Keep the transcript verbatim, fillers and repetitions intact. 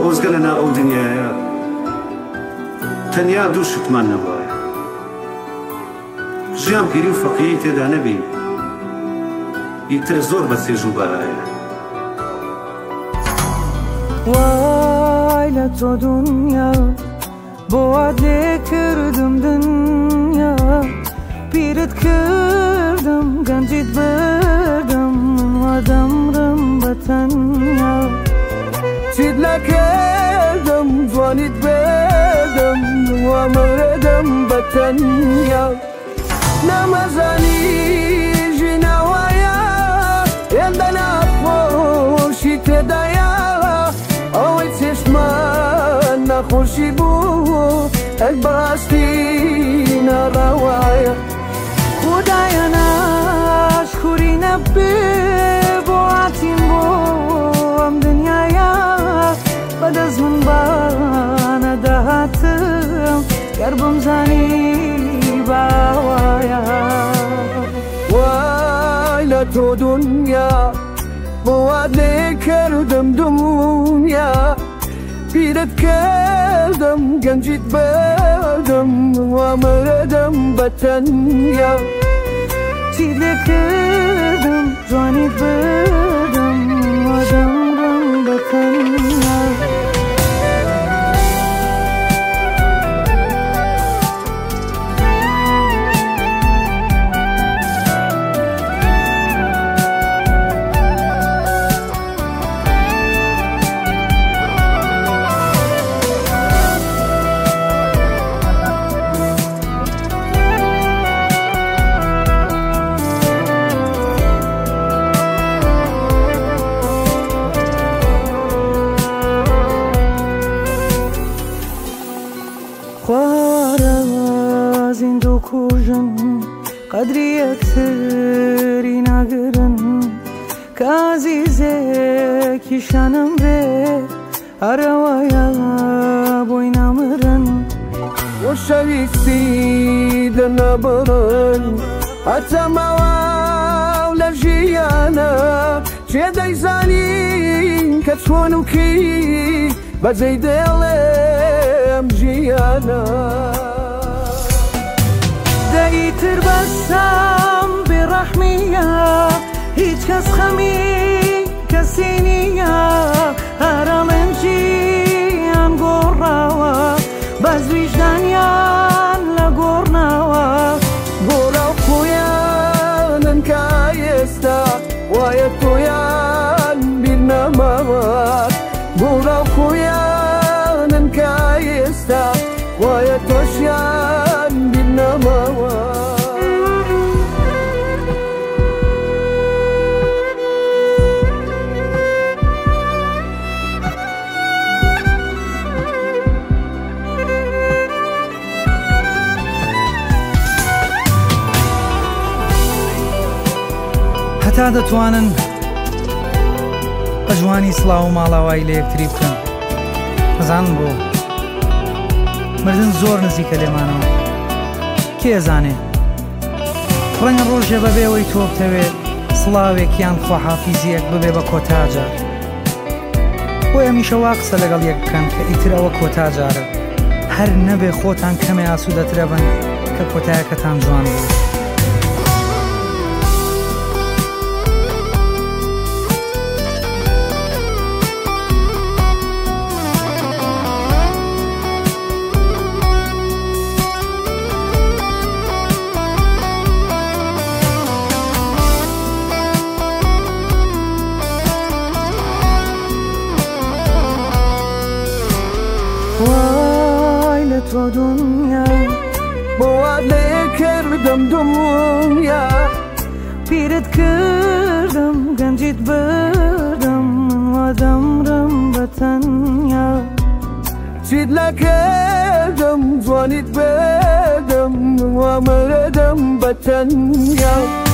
خۆزگە لە ناو ئەو دنیاە تەنیا دوو شتمان نەبووە، ژیان پیری و فەقیری تێدا نەبین، ئیتر زۆر بە سێژ و بەرایە. وای لە تۆ دنیا بۆوات لێ کردم دنیا، پیرت کردم گەنجیت بردم، من وا دەمرم بە تەنیا. چیت لە کردم جوانیت بردم، من وا مەرەدەم بە تەنیا. نەمەزانی ژینەوەیە هێندە نەخۆشی تێدایە، ئەوەی چێشمان نەخۆشی بوو ئەک بەڕاستی نەڕەوایە. خودایە ناشکوری نەبێ بۆ هاتین بۆ ئەم دنیایە، بەدەست من بانەدەهاتم گەر بمزانی باوایە. وای لە تۆ دنیا بۆوات لێ کردم دنیا، پیرت کردم گەنجیت بردم، وا مەرەدەم بە تەنیا. چیت لێ کردم جوانیت بردم، وا دەمرم بە تەنیا. خوارەزین دوو کوژن قەدری یەکتری ناگرن، کە عەزیزێکی شانم بێ هەرەوەیە بۆی نامرن. وەشەویستی دەنەبڕن هەتا ماوە لە ژیانە، چێ دەیزانین کە چۆن و کی بەجێی دێڵێم ژیانە. دەیتر بەسام بێڕەحمیە، هیچ کەس خەمی کەسی نییە، هەرەڵێن ژیان گۆڕاوە بەس ویژدانیان لە گۆڕناوە. گۆڕە و خۆیانن کە ئێستا وایە تۆیان بیر نەماوە، گۆڕە و خۆیانن کە ئێستا وایە تۆشیان بیر نەماوە. هەتا دەتوانن بە جوانی سڵاو و ماڵاوایی لە یەکتری بکەن. ئەزانن بۆ مردن زۆر نزیکە لێمانەوە، کێ زانێ ڕەنگە ڕۆژێ بەبێەوەی تۆ بتەوێت سڵاوێکیان خواحافیزیەک ببێ بە کۆتاجە، بۆ ئەمیشە وا قسە لەگەڵ یەک بکەن کە ئیتر ئەوە کۆتاجارە، هەر نەبێ خۆتان کەمێ ئاسوودەترە بن کە کۆتایەکەتان جوان بوو. وای لە تۆ دنیا بۆوات لێ کردم دنیا، پیرت کردم گەنجیت بردم، من وا دەمرم بە تەنیا. چیت لە کردم جوانیت بردم، من وا مەرەدەم بە تەنیا.